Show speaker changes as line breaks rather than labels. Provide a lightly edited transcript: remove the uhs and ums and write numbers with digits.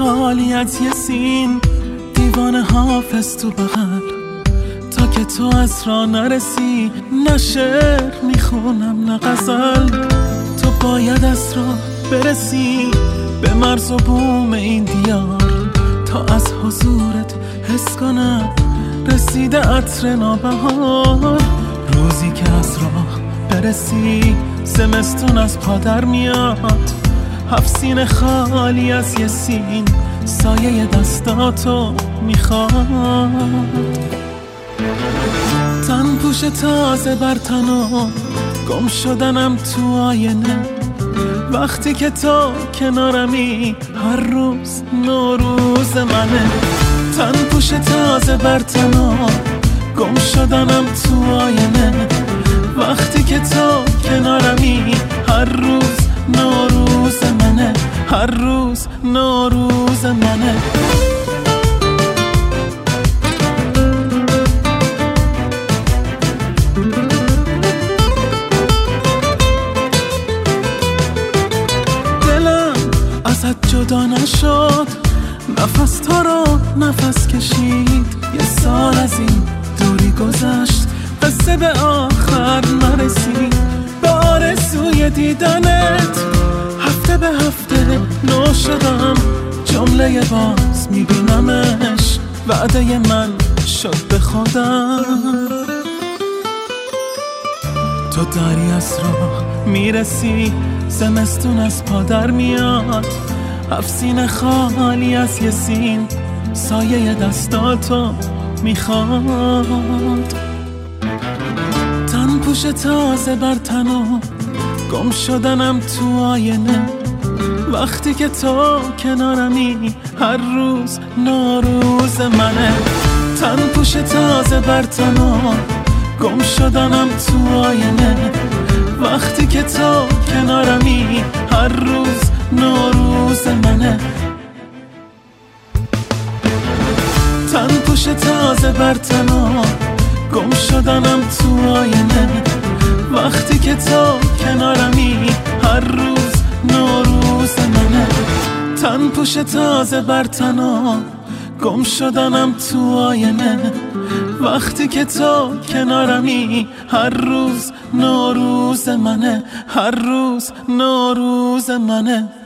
خالی از یه سین، دیوان حافظ تو بغل، تا که تو از راه نرسی. نه شعر میخونم نه غزل، تو باید از راه برسی به مرز و بوم این دیار، تا از حضورت حس کنم رسیده عطر نوبهار. روزی که از راه برسی زمستون از پادر میاد، 7 سینه خالی از یه سین، سایه دستاتو میخواد. تن پوش تازه بر تنو، گم شدنم تو آینه، وقتی که تو کنارمی هر روز نوروز منه. تن پوش تازه بر تنو، گم شدنم تو آینه، وقتی که تو کنارمی هر روز نوروز منه، هر روز نوروز منه. دلم ازت جدا نشد، نفس تو رو نفس کشید، یه سال از این دوری گذشت، قصه به آخر نرسید. به آرزوی دیدنت هفته به هفته نو شدم، جمله باز میبینمش، وعده من شد به خودم. تو داری از راه میرسی، زمستون از پادر میاد، 7 سینه خالی از یه سین، سایه دستاتو میخواد. تن پوش تازه بر تنو، گم شدنم تو آینه، وقتی که تو کنارمی هر روز نوروز منه. تن پوش تازه بر تنو، گم شدنم تو آینه، وقتی که تو کنارمی هر روز نوروز منه. تن پوش تازه بر تنو، گم شدنم تو آینه، وقتی که تو کنارمی هر روز نوروز منه. تن پوش تازه بر تنو، گم شدنم تو آینه، وقتی که تو کنارمی هر روز نوروز منه، هر روز نوروز منه.